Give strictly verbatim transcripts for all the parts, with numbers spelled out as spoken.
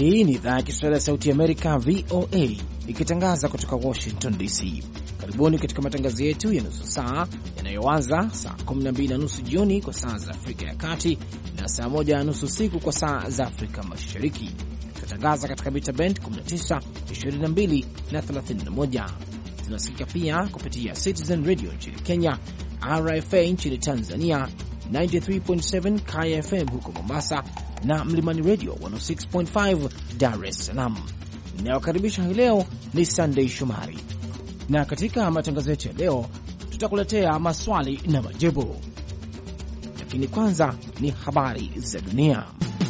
Hii ni idhaa ya Kiswahili ya Sauti ya Amerika, V O A, ikitangaza kutoka Washington D C. Karibuni katika matangazo yetu ya nusu saa yanayoanza saa kumi na mbili na nusu jioni kwa saa za Afrika ya Kati na saa moja na nusu usiku kwa saa za Afrika Mashariki. Tunatangaza katika mita band kumi na tisa, ishirini na mbili na thelathini na moja. Tunasikika pia kupitia Citizen Radio nchini Kenya, R F A nchini Tanzania, tisini na tatu nukta saba K F M huko Mombasa na Mlimani Radio mia sita nukta tano Dar es Salaam. Ninayokaribisha hii leo ni Sunday Shomari, na katika matangazo yetu ya leo tutakuletea maswali na majibu, lakini kwanza ni habari za dunia.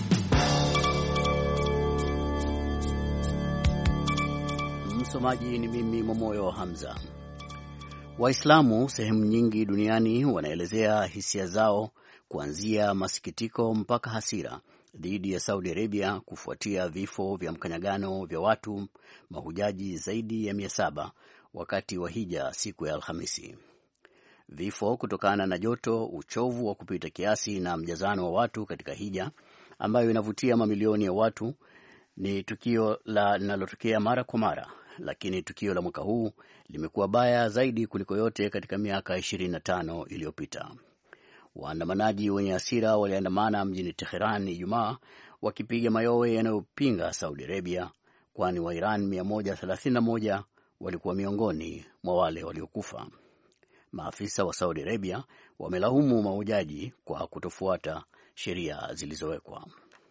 Msomaji ni mimi Momoyo Hamza. Waislamu sehemu nyingi duniani wanaelezea hisia zao kuanzia masikitiko mpaka hasira dhidi ya Saudi Arabia kufuatia vifo vya mkanyagano vya watu mahujaji zaidi ya mia saba wakati wa hija siku ya Alhamisi. Vifo kutokana na joto, uchovu wa kupita kiasi na mjazano wa watu katika hija ambayo inavutia mamilioni ya watu ni tukio la linalotokea mara kwa mara, lakini tukio la mwaka huu limekuwa baya zaidi kuliko yote katika miaka ishirini na tano iliyopita. Waandamanaji wenye hasira waliandamana mjini Tehran Ijumaa wakipiga mayowe yanayopinga Saudi Arabia, kwani wa Iran mia moja thelathini na moja walikuwa miongoni mwa wale waliokufa. Maafisa wa Saudi Arabia wamelaumu mahujaji kwa kutofuata sheria zilizowekwa.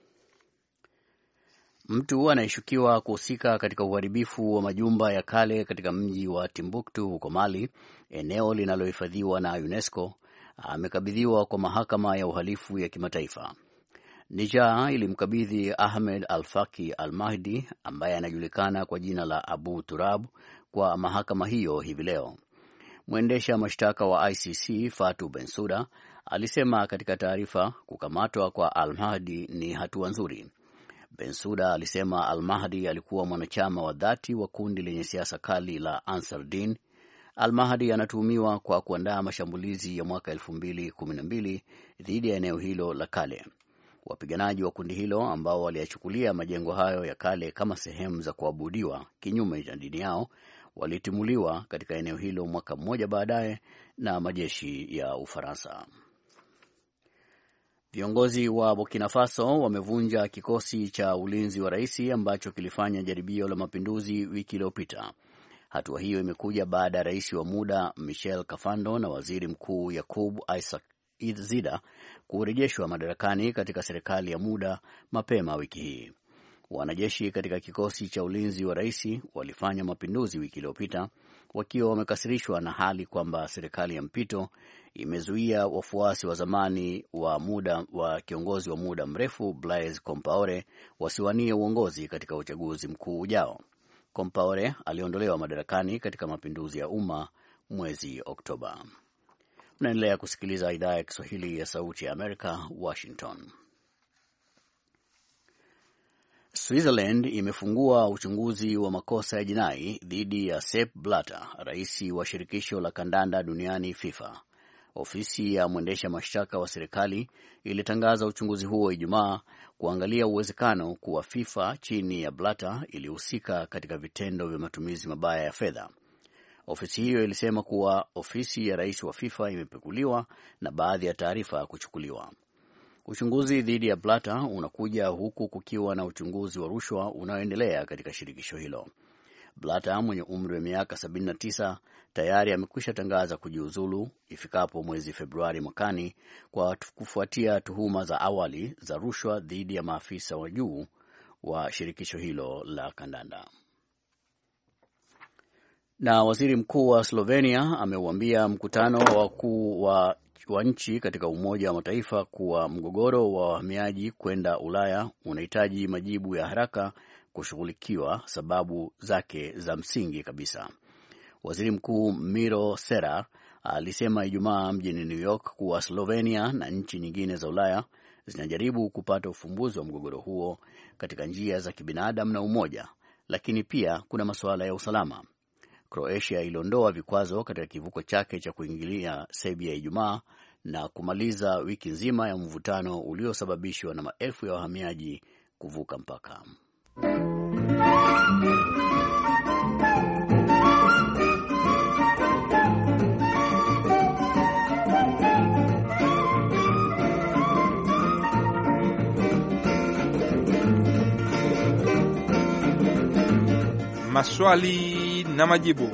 Mtu anayeshukiwa kuhusika katika uharibifu wa majumba ya kale katika mji wa Timbuktu huko Mali, eneo linalohifadhiwa na UNESCO, amekabidhiwa kwa mahakama ya uhalifu ya kimataifa. Niger ilimkabidhi Ahmed Al-Faki Al-Mahdi ambaye anajulikana kwa jina la Abu Turab kwa mahakama hiyo hivi leo. Mwendesha mashtaka wa I C C Fatou Bensouda alisema katika taarifa kukamatwa kwa Al-Mahdi ni hatua nzuri. Bensouda alisema Al-Mahdi alikuwa mwanachama wa dhati wa kundi lenye siasa kali la Ansar Din. Al-Mahdi anatuhumiwa kwa kuandaa mashambulizi ya mwaka elfu mbili kumi na mbili dhidi ya eneo hilo la kale. Wapiganaji wa kundi hilo ambao waliyachukulia majengo hayo ya kale kama sehemu za kuabudiwa kinyume cha dini yao walitimuliwa katika eneo hilo mwaka mmoja baadaye na majeshi ya Ufaransa. Viongozi wa Burkina Faso wamevunja kikosi cha ulinzi wa rais ambacho kilifanya jaribio la mapinduzi wiki iliyopita. Hatua hiyo imekuja baada ya rais wa muda Michel Kafando na waziri mkuu Yakub Isaac Zida kurejeshwa madarakani katika serikali ya muda mapema wiki hii. Wanajeshi katika kikosi cha ulinzi wa rais walifanya mapinduzi wiki iliyopita wakiwa wamekasirishwa na hali kwamba serikali ya mpito imezuia wafuasi wa zamani wa muda wa kiongozi wa muda mrefu Blaise Compaore wasiwanie uongozi katika uchaguzi mkuu ujao. Compaore aliondolewa madarakani katika mapinduzi ya umma mwezi Oktoba. Mnaendelea kusikiliza idhaa ya Kiswahili ya Sauti ya Amerika, Washington. Switzerland imefungua uchunguzi wa makosa ya jinai dhidi ya Sepp Blatter, rais wa shirikisho la kandanda duniani FIFA. Ofisi ya mwendesha mashtaka wa serikali ilitangaza uchunguzi huo Ijumaa kuangalia uwezekano kuwa FIFA chini ya Blatter ilihusika katika vitendo vya matumizi mabaya ya fedha. Ofisi hiyo ilisema kuwa ofisi ya rais wa FIFA imepekuliwa na baadhi ya taarifa kuchukuliwa. Uchunguzi dhidi ya Blatter unakuja huku kukiwa na uchunguzi wa rushwa unaoendelea katika shirikisho hilo. Blatter mwenye umri wa miaka sabini na tisa tayari amekwisha tangaza kujiuzulu ifikapo mwezi Februari mwakani kwa kufuatia tuhuma za awali za rushwa dhidi ya maafisa wa juu wa shirikisho hilo la kandanda. Na waziri mkuu wa Slovenia ameuambia mkutano wa wakuu wa wa nchi katika Umoja wa Mataifa kuwa mgogoro wa wahamiaji kwenda Ulaya unahitaji majibu ya haraka kushughulikiwa sababu zake za msingi kabisa. Waziri Mkuu Miro Cerar alisema Ijumaa mjini New York kuwa Slovenia na nchi nyingine za Ulaya zinajaribu kupata ufumbuzi wa mgogoro huo katika njia za kibinadamu na umoja, lakini pia kuna masuala ya usalama. Croatia iliondoa vikwazo katika kivuko chake cha kuingilia Serbia Ijumaa na kumaliza wiki nzima ya mvutano uliosababishwa na maelfu ya wahamiaji kuvuka mpaka. Maswali na majibu.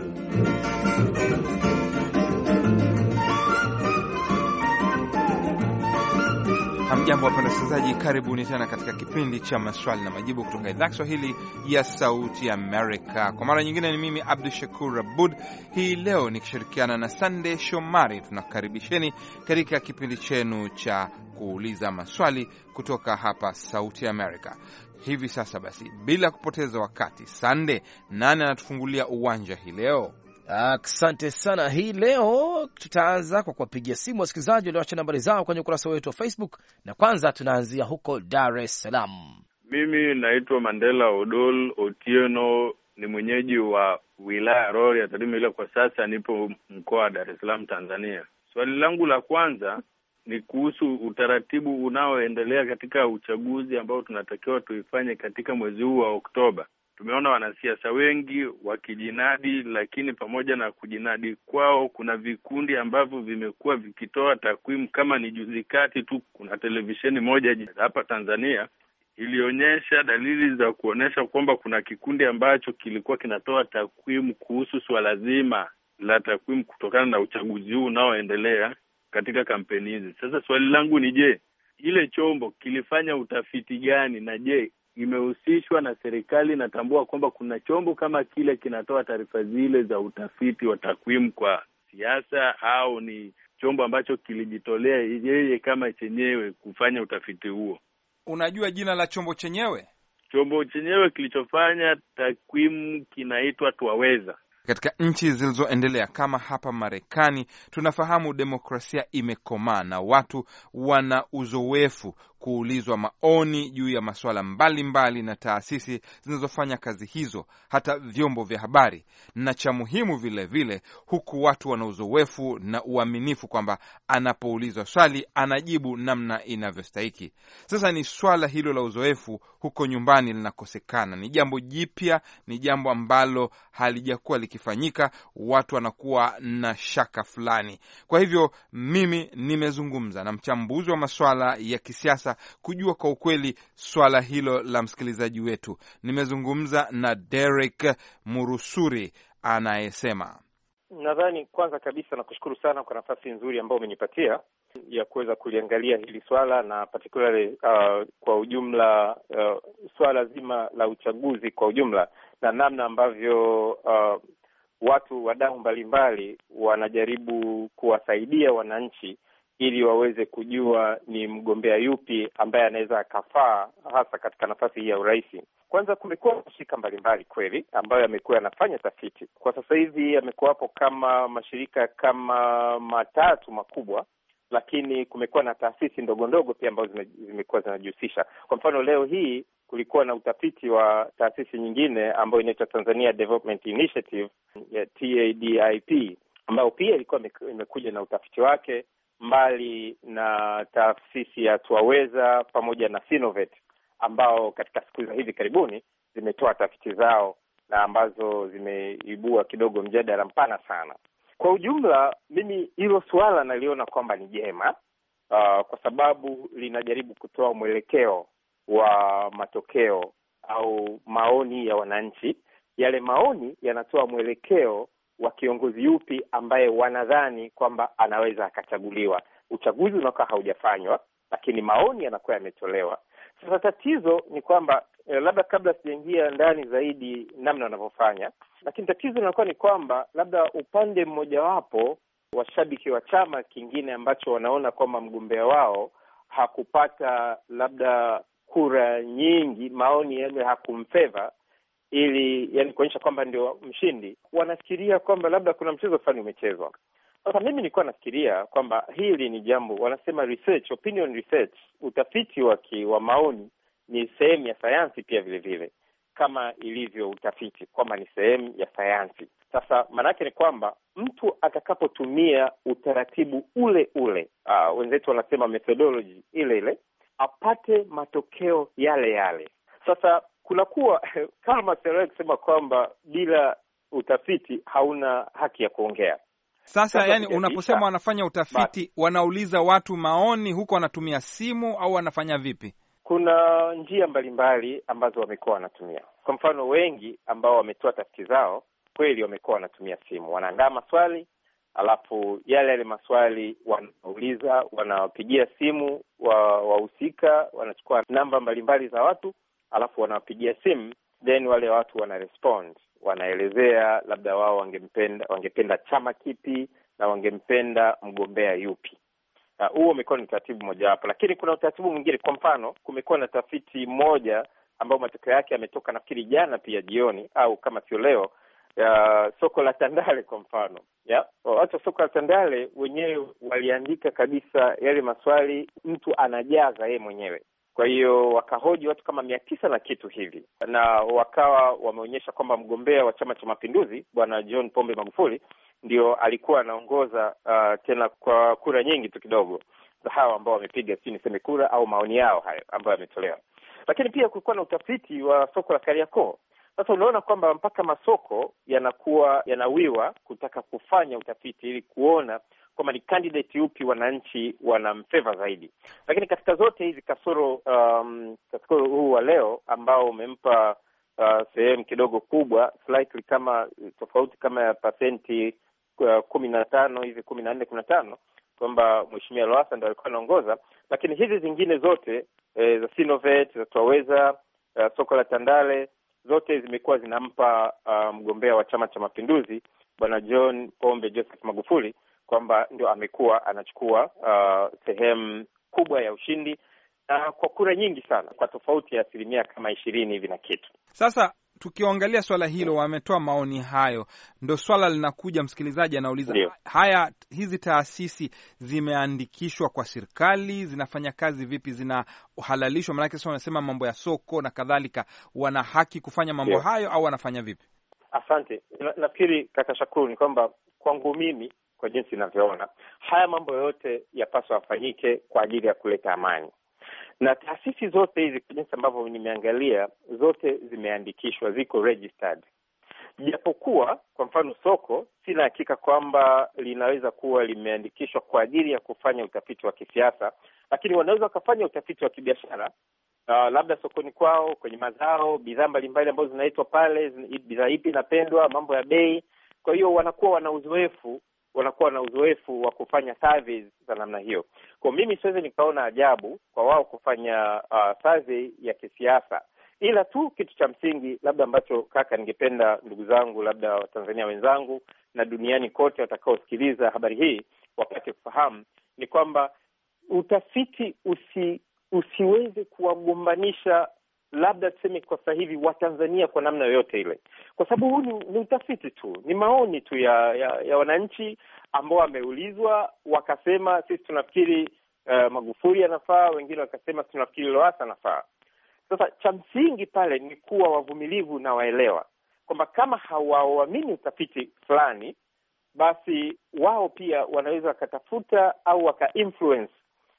Hamjambo wapenda wasikilizaji, karibuni tena katika kipindi cha maswali na majibu kutoka idhaa Kiswahili ya Sauti ya Amerika. Kwa mara nyingine ni mimi Abdul Shakur Abud, hii leo nikishirikiana na Sunday Shomari. Tunakaribisheni katika kipindi chenu cha kuuliza maswali kutoka hapa Sauti ya Amerika. Hivi sasa basi, bila kupoteza wakati, Sunday, nani anatufungulia uwanja hii leo? Asante sana. Hii leo tutaanza kwa kuwapigia simu wasikilizaji walioacha nambari zao kwenye ukurasa wetu wa Facebook, na kwanza tunaanzia huko Dar es Salaam. Mimi naitwa Mandela Odol Otieno, ni mwenyeji wa wilaya Rorya Tarime, ile kwa sasa nipo mkoa wa Dar es Salaam, Tanzania. Swali langu la kwanza ni kuhusu utaratibu unaoendelea katika uchaguzi ambao tunatakiwa tuifanye katika mwezi huu wa Oktoba. Tumeona wanasiasa wengi wakijinadi, lakini pamoja na kujinadi kwao kuna vikundi ambavyo vimekuwa vikitoa takwimu. Kama ni juzi kati tu, kuna televisheni moja hapa Tanzania ilionyesha dalili za kuonesha kwamba kuna kikundi ambacho kilikuwa kinatoa takwimu kuhusu swala zima la takwimu kutokana na uchaguzi huu unaoendelea katika kampeni hizi. Sasa swali langu ni je, ile chombo kilifanya utafiti gani, na je imehusishwa na serikali? Natambua kwamba kuna chombo kama kile kinatoa taarifa zile za utafiti wa takwimu kwa siasa, au ni chombo ambacho kilijitolea yeye kama chenyewe kufanya utafiti huo? Unajua jina la chombo chenyewe? Chombo chenyewe kilichofanya takwimu kinaitwa Twaweza. Katika nchi zilizoendelea kama hapa Marekani, tunafahamu demokrasia imekomaa na watu wana uzoefu kuulizwa maoni juu ya masuala mbalimbali na taasisi zinazofanya kazi hizo, hata vyombo vya habari. Na cha muhimu vile vile, huku watu wana uzoefu na uaminifu kwamba anapoulizwa swali anajibu namna inavyostahiki. Sasa ni swala hilo la uzoefu huko nyumbani linakosekana. Ni jambo jipya, ni jambo ambalo halijakuwa likifanyika, watu wanakuwa na shaka fulani. Kwa hivyo mimi nimezungumza na mchambuzi wa masuala ya kisiasa kujua kwa ukweli swala hilo la msikilizaji wetu. Nimezungumza na Derek Murusuri anayesema, nadhani kwanza kabisa nakushukuru sana kwa nafasi nzuri ambayo umenipatia ya kuweza kuliangalia hili swala, na particularly uh, kwa ujumla uh, swala zima la uchaguzi kwa ujumla, na namna ambavyo uh, watu wadau mbalimbali wanajaribu kuwasaidia wananchi ili waweze kujua ni mgombea yupi ambaye anaweza akafaa hasa katika nafasi hii ya urais. Kwanza kumekuwa mashirika mbalimbali kweli ambayo yamekuwa yanafanya tafiti. Kwa sasa hivi yamekuwa hapo kama mashirika kama matatu makubwa, lakini kumekuwa na taasisi ndogo ndogo pia ambazo zimekuwa zinajihusisha. Kwa mfano leo hii kulikuwa na utafiti wa taasisi nyingine ambayo inaitwa Tanzania Development Initiative ya T A D I P, ambayo pia ilikuwa imekuja na utafiti wake, mbali na taasisi ya Twaweza pamoja na Sinovet ambao katika siku za hivi karibuni zimetoa tafiti zao na ambazo zimeibua kidogo mjadala mpana sana. Kwa ujumla mimi hilo swala naliona kwamba ni jema, uh, kwa sababu linajaribu kutoa mwelekeo wa matokeo au maoni ya wananchi. Yale maoni yanatoa mwelekeo wa kiongozi yupi ambaye wanadhani kwamba anaweza akachaguliwa. Uchaguzi unakuwa haujafanywa, lakini maoni yanakuwa yametolewa. Sasa tatizo ni kwamba eh, labda kabla sijaingia ndani zaidi namna wanavyofanya, lakini tatizo linakuwa ni kwamba labda upande mmojawapo washabiki wa chama kingine ambacho wanaona kwamba mgombea wao hakupata labda kura nyingi, maoni yale hakumfeva, ili yani kuonyesha kwamba ndio mshindi, wanafikiria kwamba labda kuna mchezo fulani umechezwa. Sasa mimi nilikuwa nafikiria kwamba hili ni jambo, wanasema research, opinion research, utafiti wa wa maoni ni sehemu ya sayansi pia vile vile, kama ilivyo utafiti kwamba ni sehemu ya sayansi. Sasa maanake ni kwamba mtu atakapotumia utaratibu ule ule, uh, wenzetu wanasema methodology ile ile, apate matokeo yale yale. Sasa kunakuwa kama Serikali kusema kwamba bila utafiti hauna haki ya kuongea. Sasa yani, unaposema wanafanya utafiti But, wanauliza watu maoni huko, wanatumia simu au wanafanya vipi? Kuna njia mbalimbali ambazo wamekuwa wanatumia. Kwa mfano, wengi ambao wametoa tafiti zao kweli wamekuwa wanatumia simu. Wanaandaa maswali, alafu yale yale maswali wanauliza, wanawapigia simu wahusika, wanachukua namba mbalimbali za watu, alafu wanawapigia simu, then wale watu wana respond, wanaelezea labda wao wangempenda wangependa chama kipi na wangempenda mgombea yupi. Huo uh, umekuwa ni utaratibu moja hapo, lakini kuna utaratibu mwingine. Kwa mfano, kumekuwa na tafiti moja ambayo matokeo yake yametoka nafikiri jana pia jioni au kama sio leo, ya soko la Tandale kwa mfano. Yeah, watu wa soko la Tandale wenyewe waliandika kabisa yale maswali mtu anajaza yeye mwenyewe. Kwa hiyo wakahoji watu kama mia tisa na kitu hivi, na wakawa wameonyesha kwamba mgombea wa Chama cha Mapinduzi Bwana John Pombe Magufuli ndio alikuwa anaongoza uh, tena kwa kura nyingi tu kidogo za hawa ambao wamepiga si niseme kura au maoni yao hayo ambayo yametolewa. Lakini pia kulikuwa na utafiti wa soko la Kariakoo. Sasa unaona kwamba mpaka masoko yanakuwa yanawiwa kutaka kufanya utafiti ili kuona kwamba ni candidate yupi wananchi wanamfavor zaidi. Lakini katika zote hizi kasoro um, kasoro huu wa leo ambao umempa uh, sehemu kidogo kubwa slightly kama tofauti kama ya pasenti uh, kumi na tano hivi kumi na nne kumi na tano kwamba Mheshimiwa Lowassa ndio alikuwa anaongoza, lakini hizi zingine zote eh, za Sinovet, za Twaweza, uh, soko la Tandale zote zimekuwa zinampa uh, mgombea wa Chama cha Mapinduzi Bwana John Pombe Joseph Magufuli kwamba ndio amekuwa anachukua uh, sehemu kubwa ya ushindi uh, kwa kura nyingi sana, kwa tofauti ya asilimia kama ishirini hivi na kitu. Sasa tukiangalia swala hilo, wametoa maoni hayo, ndo swala linakuja, msikilizaji anauliza Dio. Haya, hizi taasisi zimeandikishwa kwa serikali, zinafanya kazi vipi, zinahalalishwa? Maana sasa wanasema mambo ya soko na kadhalika, wana haki kufanya mambo Dio. hayo au wanafanya vipi? Asante. Na, nafikiri kaka Shakuru ni kwamba kwangu mimi, kwa jinsi ninavyoona, haya mambo yote yapaswa yafanyike kwa ajili ya kuleta amani. Na taasisi zote hizi kwa jinsi ambavyo nimeangalia, zote zimeandikishwa, ziko registered. Japokuwa kwa mfano soko, sina hakika kwamba linaweza kuwa limeandikishwa kwa ajili ya kufanya utafiti wa kisiasa, lakini wanaweza wakafanya utafiti wa kibiashara. Uh, labda sokoni kwao, kwenye mazao, bidhaa mbalimbali ambazo zinaitwa pale, bidhaa ipi inapendwa, mambo ya bei. Kwa hiyo wanakuwa wana uzoefu wanakuwa na uzoefu wa kufanya surveys za namna hiyo. Kwa mimi siwezi nikaona ajabu kwa wao kufanya uh, survey ya kisiasa, ila tu kitu cha msingi labda ambacho kaka ningependa ndugu zangu labda Watanzania wenzangu na duniani kote watakaosikiliza habari hii wapate kufahamu ni kwamba utafiti usi, usiweze kuwagombanisha labda tuseme kwa sasa hivi Watanzania kwa namna yoyote ile, kwa sababu huu ni, ni utafiti tu, ni maoni tu ya ya, ya wananchi ambao wameulizwa, wakasema sisi tunafikiri uh, Magufuli anafaa, wengine wakasema tunafikiri Lowassa anafaa. Sasa cha msingi pale ni kuwa wavumilivu na waelewa kwamba kama hawaamini utafiti fulani, basi wao pia wanaweza wakatafuta au waka-influence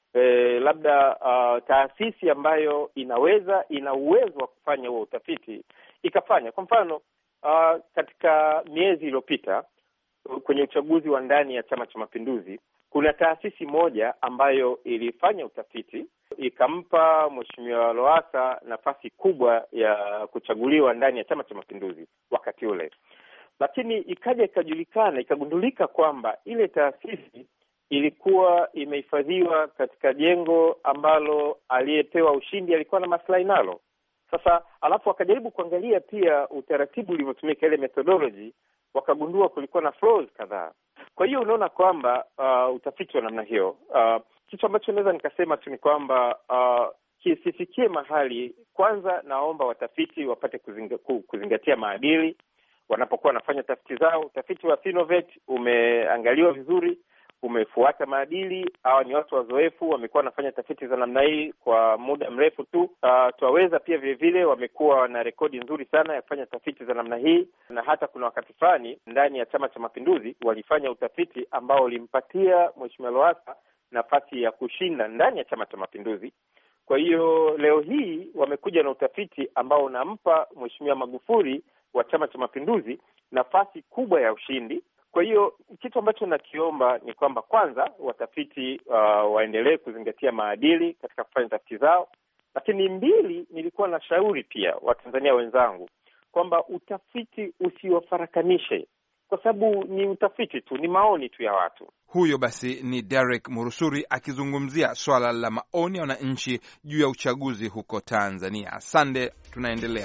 Eh, labda uh, taasisi ambayo inaweza ina uwezo wa kufanya huo utafiti ikafanya. Kwa mfano uh, katika miezi iliyopita kwenye uchaguzi wa ndani ya Chama cha Mapinduzi, kuna taasisi moja ambayo ilifanya utafiti ikampa Mheshimiwa Lowassa nafasi kubwa ya kuchaguliwa ndani ya Chama cha Mapinduzi wakati ule, lakini ikaja ikajulikana ikagundulika kwamba ile taasisi ilikuwa imehifadhiwa katika jengo ambalo aliyepewa ushindi alikuwa na maslahi nalo. Sasa alafu wakajaribu kuangalia pia utaratibu ulivyotumika, ile methodology, wakagundua kulikuwa na flaws kadhaa. Kwa hiyo unaona kwamba uh, utafiti wa namna hiyo, uh, kitu ambacho naweza nikasema tu ni kwamba uh, kisifikie mahali, kwanza naomba watafiti wapate kuzinga, kuzingatia maadili wanapokuwa wanafanya tafiti zao. Utafiti wa Sinovet umeangaliwa vizuri, umefuata maadili. Hawa ni watu wazoefu, wamekuwa wanafanya tafiti za namna hii kwa muda mrefu tu. Uh, Twaweza pia vile vile wamekuwa na rekodi nzuri sana ya kufanya tafiti za namna hii, na hata kuna wakati fulani ndani ya Chama cha Mapinduzi walifanya utafiti ambao ulimpatia Mheshimiwa Lowassa nafasi ya kushinda ndani ya Chama cha Mapinduzi Kwa hiyo leo hii wamekuja na utafiti ambao unampa Mheshimiwa Magufuli wa Chama cha Mapinduzi nafasi kubwa ya ushindi. Kwa hiyo kitu ambacho nakiomba ni kwamba kwanza watafiti uh, waendelee kuzingatia maadili katika kufanya tafiti zao, lakini mbili, nilikuwa na shauri pia Watanzania wenzangu kwamba utafiti usiwafarakanishe, kwa sababu ni utafiti tu, ni maoni tu ya watu. Huyo basi ni Derek Murusuri akizungumzia swala la maoni ya wananchi juu ya uchaguzi huko Tanzania. Asante, tunaendelea.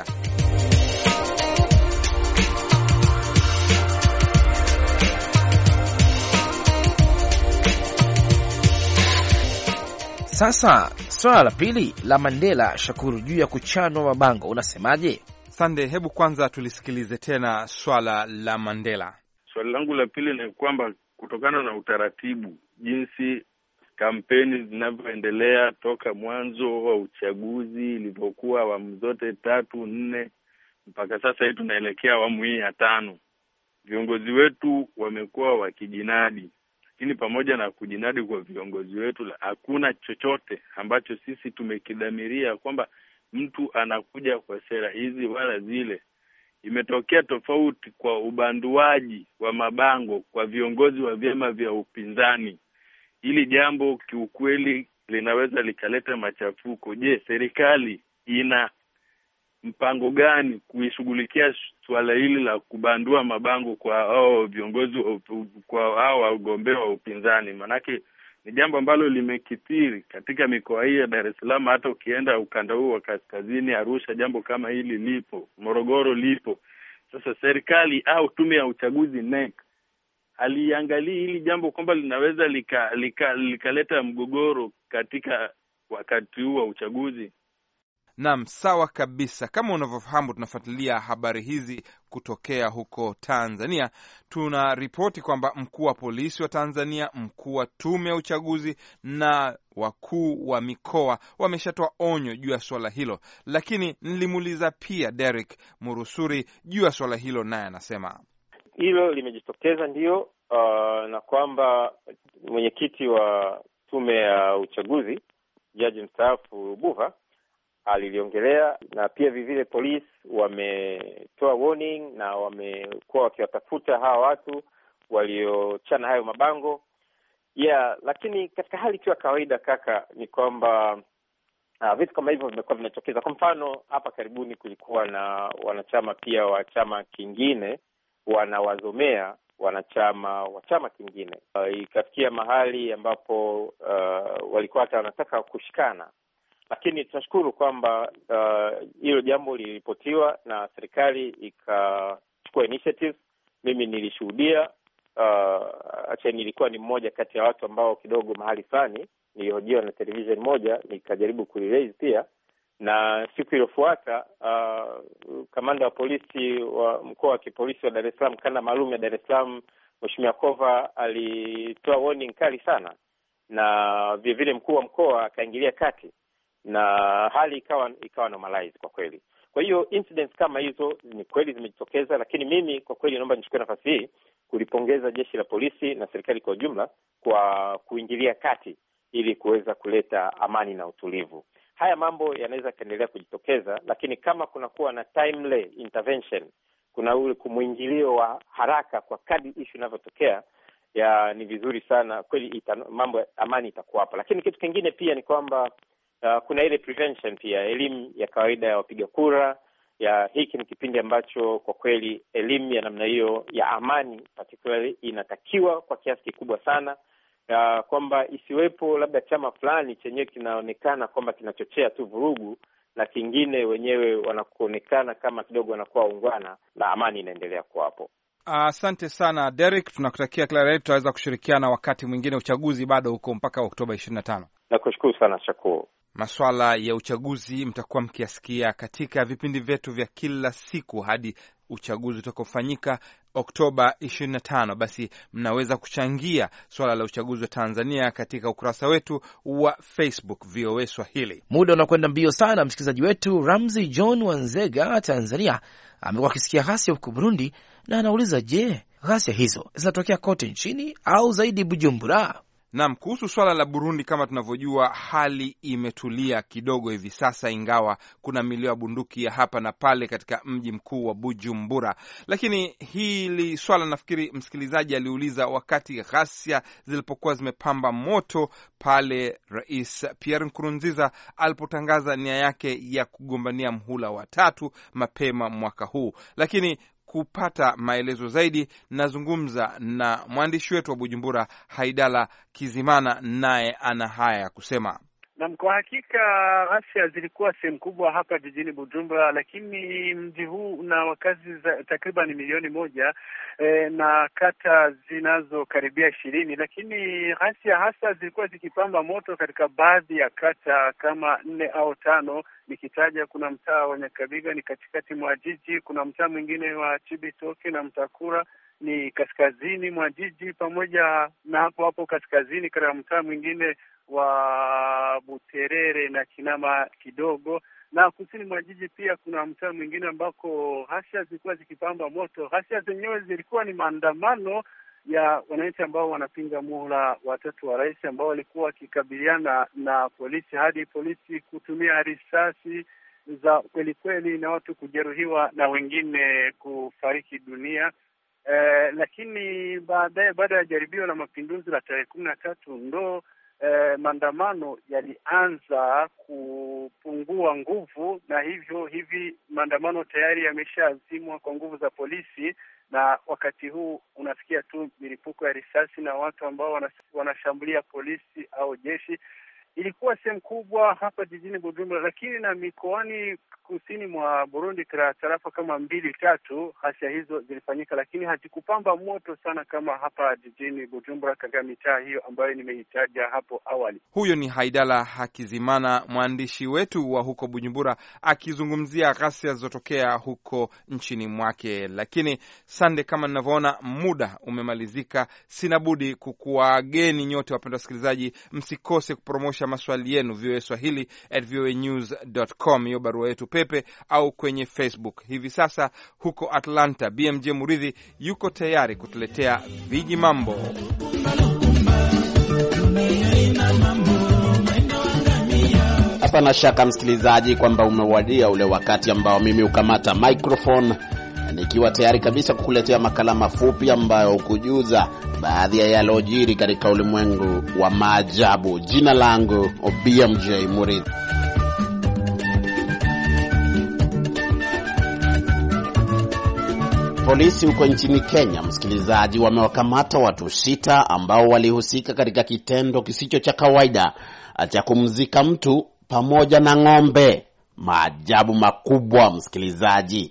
Sasa swala la pili la Mandela, Shakuru, juu ya kuchanwa mabango, unasemaje? Sande, hebu kwanza tulisikilize tena swala la Mandela. Swali langu la pili ni kwamba kutokana na utaratibu jinsi kampeni zinavyoendelea toka mwanzo wa uchaguzi ilivyokuwa awamu zote tatu nne mpaka sasa hii tunaelekea awamu hii ya tano, viongozi wetu wamekuwa wakijinadi. Lakini pamoja na kujinadi kwa viongozi wetu, hakuna chochote ambacho sisi tumekidhamiria kwamba mtu anakuja kwa sera hizi wala zile. Imetokea tofauti kwa ubanduaji wa mabango kwa viongozi wa vyama vya upinzani. Hili jambo kiukweli linaweza likaleta machafuko. Je, serikali ina mpango gani kuishughulikia swala hili la kubandua mabango kwa hao viongozi, kwa hao wagombea wa upinzani? Manake ni jambo ambalo limekithiri katika mikoa hii ya Dar es Salaam. Hata ukienda ukanda huu wa kaskazini, Arusha, jambo kama hili lipo, Morogoro lipo. Sasa serikali au tume ya uchaguzi N E C aliangalia hili jambo kwamba linaweza likaleta lika, lika mgogoro katika wakati huu wa uchaguzi. Naam, sawa kabisa. Kama unavyofahamu, tunafuatilia habari hizi kutokea huko Tanzania. Tuna ripoti kwamba mkuu wa polisi wa Tanzania, mkuu wa tume ya uchaguzi na wakuu wa mikoa wameshatoa onyo juu ya swala hilo, lakini nilimuuliza pia Derek Murusuri juu ya swala hilo, naye anasema hilo limejitokeza ndio, uh, na kwamba mwenyekiti wa tume ya uchaguzi jaji mstaafu Buha aliliongelea, na pia vivile polisi wametoa warning na wamekuwa wakiwatafuta hawa watu waliochana hayo mabango. Yeah, lakini katika hali tu ya kawaida kaka, ni kwamba uh, vitu kama hivyo vimekuwa vinatokeza. Kwa mfano, hapa karibuni kulikuwa na wanachama pia wa chama kingine wanawazomea wanachama wa chama kingine. Uh, ikafikia mahali ambapo uh, walikuwa hata wanataka kushikana. Lakini tunashukuru kwamba hilo uh, jambo liliripotiwa na serikali ikachukua initiative. Mimi nilishuhudia, uh, acha nilikuwa ni mmoja kati ya watu ambao kidogo mahali fulani nilihojiwa na television moja, nikajaribu kurelaze pia. Na siku iliyofuata uh, kamanda wa polisi wa mkoa wa kipolisi wa Dar es Salaam, kanda maalum ya Dar es Salaam, Mheshimiwa Kova, alitoa warning kali sana, na vile vile mkuu wa mkoa akaingilia kati na hali ikawa ikawa normalize kwa kweli. Kwa hiyo incidents kama hizo ni kweli zimejitokeza, lakini mimi kwa kweli naomba nichukue nafasi hii kulipongeza jeshi la polisi na serikali kwa ujumla kwa kuingilia kati ili kuweza kuleta amani na utulivu. Haya mambo yanaweza kaendelea kujitokeza, lakini kama kuna kuwa na timely intervention, kuna ule kumwingilio wa haraka kwa kadri issue inavyotokea, ya ni vizuri sana kweli, ita, mambo amani itakuwa hapa. Lakini kitu kingine pia ni kwamba Uh, kuna ile prevention pia, elimu ya kawaida ya wapiga kura. Ya hiki ni kipindi ambacho kwa kweli elimu ya namna hiyo ya amani particularly inatakiwa kwa kiasi kikubwa sana, uh, kwamba isiwepo labda chama fulani chenyewe kinaonekana kwamba kinachochea tu vurugu na kingine wenyewe wanakuonekana kama kidogo wanakuwa ungwana, na amani inaendelea kwa hapo. Asante uh, sana Derek, tunakutakia kila la heri. Tutaweza kushirikiana wakati mwingine, uchaguzi bado huko mpaka Oktoba ishirini na tano. Nakushukuru sana Shakuru. Masuala ya uchaguzi mtakuwa mkiasikia katika vipindi vyetu vya kila siku hadi uchaguzi utakofanyika Oktoba ishirini na tano. Basi mnaweza kuchangia swala la uchaguzi wa Tanzania katika ukurasa wetu wa Facebook V O A Swahili. Muda unakwenda mbio sana. Msikilizaji wetu Ramzi John Wanzega Tanzania amekuwa akisikia ghasia huko Burundi na anauliza, je, ghasia hizo zinatokea kote nchini au zaidi Bujumbura? Naam, kuhusu swala la Burundi, kama tunavyojua, hali imetulia kidogo hivi sasa, ingawa kuna milio ya bunduki ya hapa na pale katika mji mkuu wa Bujumbura. Lakini hili swala nafikiri msikilizaji aliuliza wakati ghasia zilipokuwa zimepamba moto pale Rais Pierre Nkurunziza alipotangaza nia yake ya kugombania mhula wa tatu mapema mwaka huu. Lakini kupata maelezo zaidi nazungumza na mwandishi wetu wa Bujumbura Haidala Kizimana, naye ana haya ya kusema. Na kwa hakika ghasia zilikuwa sehemu kubwa hapa jijini Bujumbura, lakini mji huu una wakazi takriban milioni moja e, na kata zinazokaribia ishirini, lakini ghasia hasa zilikuwa zikipamba moto katika baadhi ya kata kama nne au tano. Nikitaja, kuna mtaa wa Nyakabiga ni katikati mwa jiji, kuna mtaa mwingine wa Chibitoke na Mtakura ni kaskazini mwa jiji, pamoja na hapo hapo kaskazini katika mtaa mwingine wa Buterere na Kinama kidogo, na kusini mwa jiji pia kuna mtaa mwingine ambako ghasia zilikuwa zikipamba moto. Ghasia zenyewe zilikuwa ni maandamano ya wananchi ambao wanapinga muhula watatu wa rais, ambao walikuwa wakikabiliana na polisi hadi polisi kutumia risasi za kweli kweli na watu kujeruhiwa na wengine kufariki dunia. Eh, lakini baadaye, baada ya jaribio la mapinduzi la tarehe kumi na tatu ndo eh, maandamano yalianza kupungua nguvu, na hivyo hivi maandamano tayari yameshazimwa kwa nguvu za polisi, na wakati huu unasikia tu milipuko ya risasi na watu ambao wanashambulia polisi au jeshi. Ilikuwa sehemu kubwa hapa jijini Bujumbura, lakini na mikoani kusini mwa Burundi tarafa kama mbili tatu ghasia hizo zilifanyika, lakini hazikupamba moto sana kama hapa jijini Bujumbura katika mitaa hiyo ambayo nimeitaja hapo awali. Huyo ni Haidala Hakizimana, mwandishi wetu wa huko Bujumbura, akizungumzia ghasia zilizotokea huko nchini mwake. Lakini Sande, kama ninavyoona muda umemalizika, sina budi kukuageni nyote wapendwa wasikilizaji, msikose kupromosha maswali yenu voa swahili at voa news dot com, hiyo barua yetu pepe, au kwenye Facebook. Hivi sasa huko Atlanta, B M J Muridhi yuko tayari kutuletea viji mambo. Hapana shaka msikilizaji kwamba umewadia ule wakati ambao mimi ukamata microphone nikiwa tayari kabisa kukuletea makala mafupi ambayo ukujuza baadhi ya yalojiri katika ulimwengu wa maajabu. Jina langu B M J Muridhi. Polisi huko nchini Kenya, msikilizaji, wamewakamata watu sita ambao walihusika katika kitendo kisicho cha kawaida cha kumzika mtu pamoja na ng'ombe. Maajabu makubwa msikilizaji.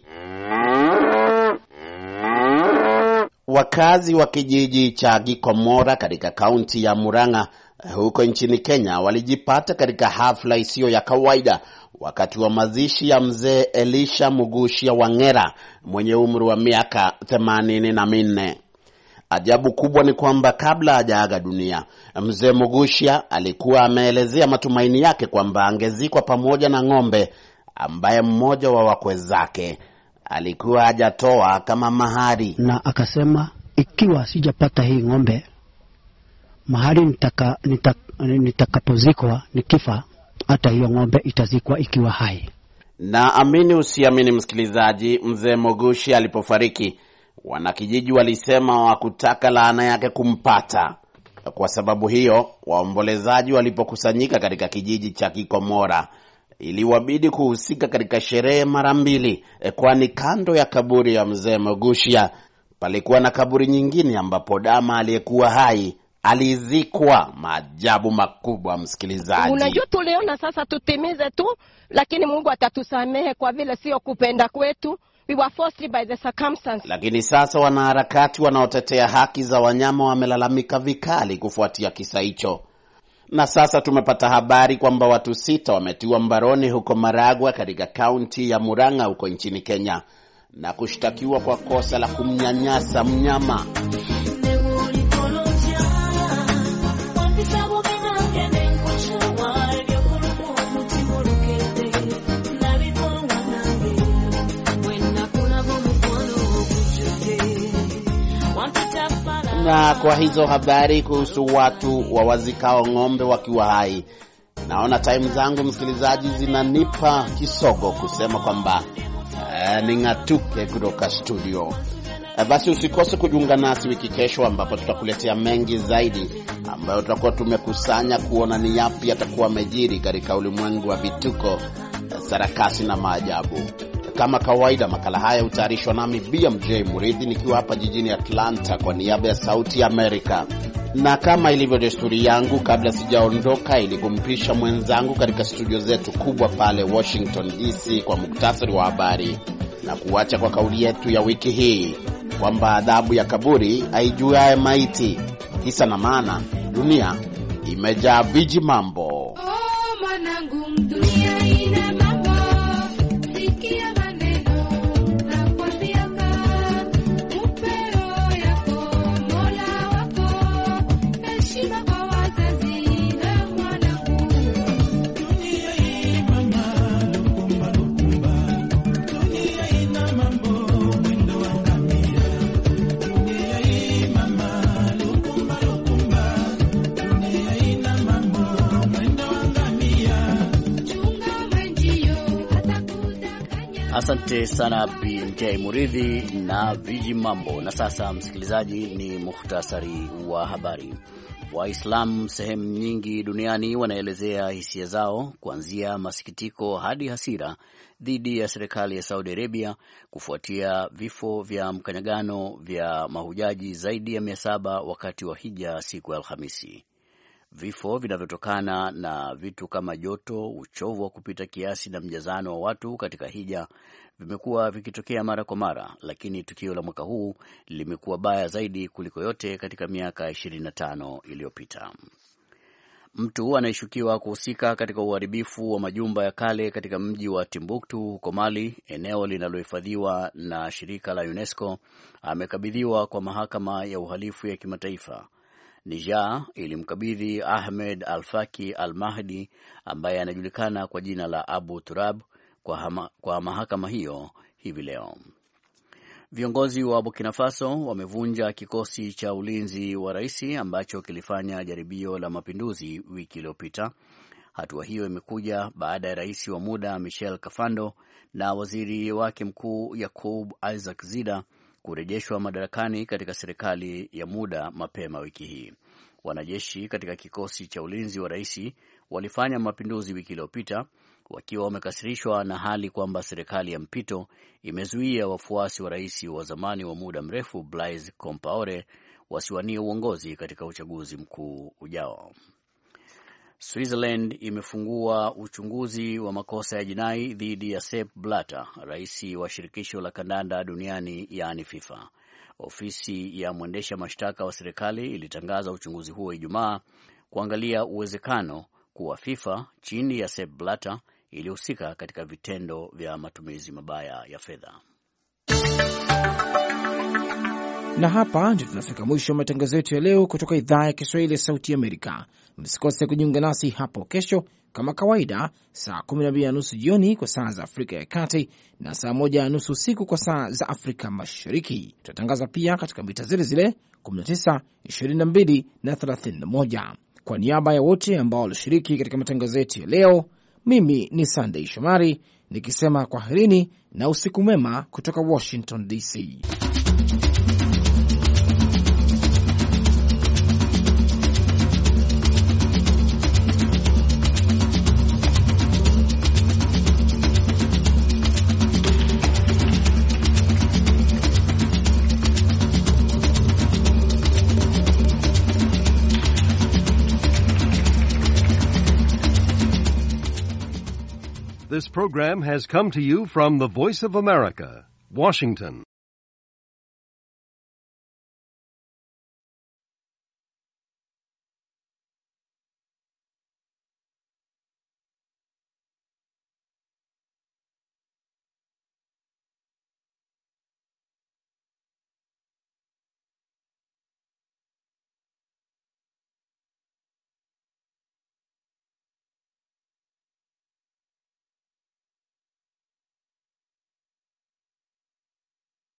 Wakazi wa kijiji cha Gikomora katika kaunti ya Murang'a huko nchini Kenya walijipata katika hafla isiyo ya kawaida wakati wa mazishi ya mzee Elisha Mugushia Wangera mwenye umri wa miaka themanini na minne. Ajabu kubwa ni kwamba kabla hajaaga dunia, mzee Mugushia alikuwa ameelezea matumaini yake kwamba angezikwa pamoja na ng'ombe ambaye mmoja wa wakwe zake alikuwa hajatoa kama mahari, na akasema ikiwa sijapata hii ng'ombe mahari nitaka nitakapozikwa nitaka nikifa, hata hiyo ng'ombe itazikwa ikiwa hai. Na amini usiamini msikilizaji, mzee Mugushi alipofariki, wanakijiji walisema hawakutaka laana yake kumpata. Kwa sababu hiyo, waombolezaji walipokusanyika katika kijiji cha Gikomora, iliwabidi kuhusika katika sherehe mara mbili, kwani kando ya kaburi ya mzee Mugushia palikuwa na kaburi nyingine ambapo dama aliyekuwa hai alizikwa. Maajabu makubwa msikilizaji. Unajua tuliona sasa tutimize tu, lakini Mungu atatusamehe kwa vile sio kupenda kwetu. We were forced by the circumstances. Lakini sasa wanaharakati wanaotetea haki za wanyama wamelalamika vikali kufuatia kisa hicho. Na sasa tumepata habari kwamba watu sita wametiwa mbaroni huko Maragwa katika kaunti ya Murang'a huko nchini Kenya na kushtakiwa kwa kosa la kumnyanyasa mnyama. Na kwa hizo habari kuhusu watu wawazikao ng'ombe wakiwa hai, naona time zangu msikilizaji zinanipa kisogo kusema kwamba eh, ning'atuke kutoka studio. Eh, basi usikose kujiunga nasi wiki kesho ambapo tutakuletea mengi zaidi ambayo tutakuwa tumekusanya kuona ni yapi yatakuwa mejiri katika ulimwengu wa vituko, sarakasi na maajabu. Kama kawaida makala haya hutayarishwa nami B M J Muridhi nikiwa hapa jijini Atlanta kwa niaba ya Sauti ya Amerika. Na kama ilivyo desturi yangu, kabla sijaondoka ili kumpisha mwenzangu katika studio zetu kubwa pale Washington D C kwa muktasari wa habari, na kuacha kwa kauli yetu ya wiki hii kwamba adhabu ya kaburi haijuaye maiti. Kisa na maana, dunia imejaa viji mambo. Oh, mwanangu, dunia ina mambo. Sikia maneno na kwambia upeo yako Mola wako. Heshima kwa wazazi na mwanangu. Dunia hii mama, lukumba lukumba. Dunia ina mambo, mwendo wa ngamia. Dunia hii mama, lukumba lukumba. Dunia ina mambo, mwendo wa ngamia. Chunga mwenjio atakudanganya. Asante sana B M J Muridhi na viji mambo. Na sasa msikilizaji, ni muhtasari wa habari. Waislamu sehemu nyingi duniani wanaelezea hisia zao kuanzia masikitiko hadi hasira dhidi ya serikali ya Saudi Arabia kufuatia vifo vya mkanyagano vya mahujaji zaidi ya mia saba wakati wa hija siku ya Alhamisi. Vifo vinavyotokana na vitu kama joto, uchovu wa kupita kiasi na mjazano wa watu katika hija vimekuwa vikitokea mara kwa mara, lakini tukio la mwaka huu limekuwa baya zaidi kuliko yote katika miaka ishirini na tano iliyopita. Mtu anayeshukiwa kuhusika katika uharibifu wa majumba ya kale katika mji wa Timbuktu huko Mali, eneo linalohifadhiwa na shirika la UNESCO, amekabidhiwa kwa mahakama ya uhalifu ya kimataifa. Niger ilimkabidhi Ahmed Al-Faki Al-Mahdi ambaye anajulikana kwa jina la Abu Turab kwa, hama, kwa mahakama hiyo hivi leo. Viongozi wa Burkina Faso wamevunja kikosi cha ulinzi wa rais ambacho kilifanya jaribio la mapinduzi wiki iliyopita. Hatua hiyo imekuja baada ya rais wa muda Michel Kafando na waziri wake mkuu Yacoub Isaac Zida kurejeshwa madarakani katika serikali ya muda mapema wiki hii. Wanajeshi katika kikosi cha ulinzi wa rais walifanya mapinduzi wiki iliyopita wakiwa wamekasirishwa na hali kwamba serikali ya mpito imezuia wafuasi wa rais wa zamani wa muda mrefu Blaise Compaore wasiwanie uongozi katika uchaguzi mkuu ujao. Switzerland imefungua uchunguzi wa makosa ya jinai dhidi ya Sepp Blatter, rais wa shirikisho la kandanda duniani yaani FIFA. Ofisi ya mwendesha mashtaka wa serikali ilitangaza uchunguzi huo Ijumaa kuangalia uwezekano kuwa FIFA chini ya Sepp Blatter ilihusika katika vitendo vya matumizi mabaya ya fedha. Na hapa ndio tunafika mwisho wa matangazo yetu ya leo kutoka idhaa ya Kiswahili ya Sauti Amerika. Msikose kujiunga nasi hapo kesho kama kawaida saa kumi na mbili na nusu jioni kwa saa za Afrika ya Kati na saa moja na nusu usiku kwa saa za Afrika Mashariki. Tutatangaza pia katika mita zile zile kumi na tisa, ishirini na mbili na thelathini na moja. Kwa niaba ya wote ambao walishiriki katika matangazo yetu ya leo, mimi ni Sunday Shomari nikisema kwaherini na usiku mwema kutoka Washington D C. This program has come to you from the Voice of America, Washington.